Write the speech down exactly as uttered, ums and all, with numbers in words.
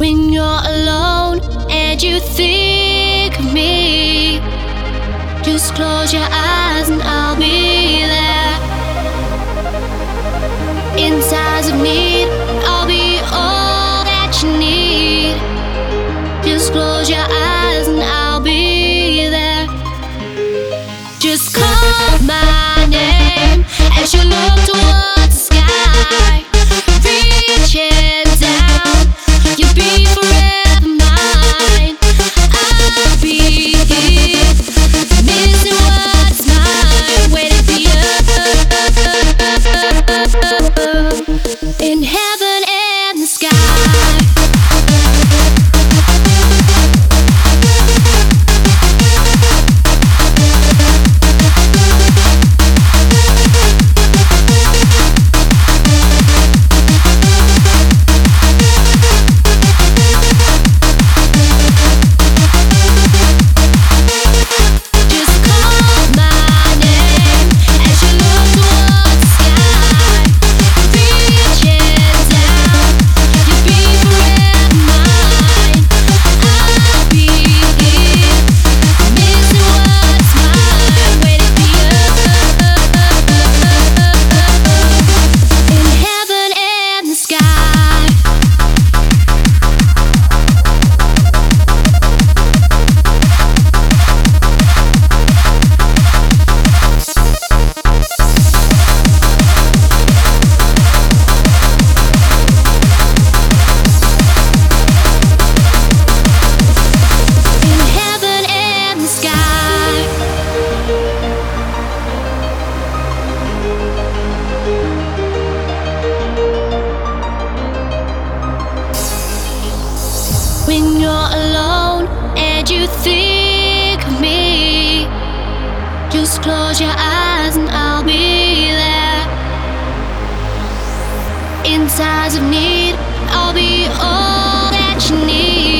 When you're alone and you think of me, just close your eyes and I'll be there. In times of need, I'll be all that you need. Just close your eyes and I'll be there. Just call my name as you look towards the sky. Reaching down, you'll be forever mine. I'll be here, missing what's mine, waiting for you. In heaven and the sky. When you're alone and you think of me, just close your eyes and I'll be there. In times of need, I'll be all that you need.